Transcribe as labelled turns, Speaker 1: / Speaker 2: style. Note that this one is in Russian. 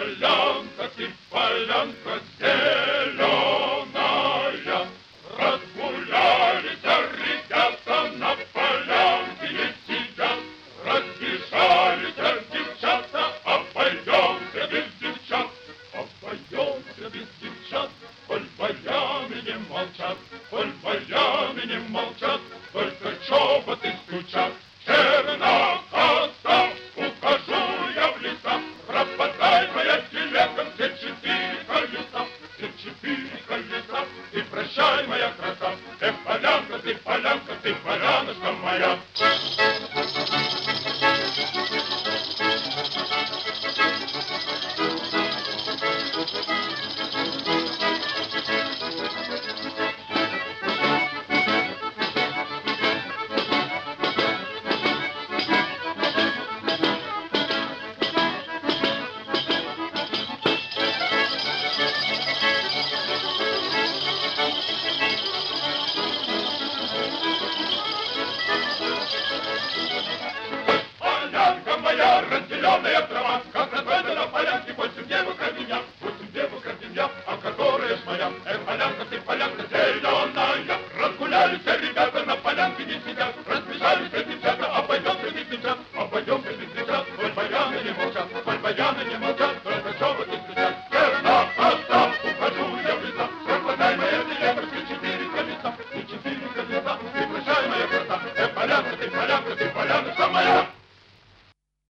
Speaker 1: полянка зеленая. Разгулялись ребята, на полянке не сидят. Разбежались девчата, обойдемся без девчат. Обойдемся без девчат, коль баяны не молчат, коль баяны не молчат, только чоботы стучат. Чернокосов, ухожу я в леса, пропадай моя телега, все четыре колеса, и прощай, моя краса. Ты полянка, ты полянка, ты поляночка моя.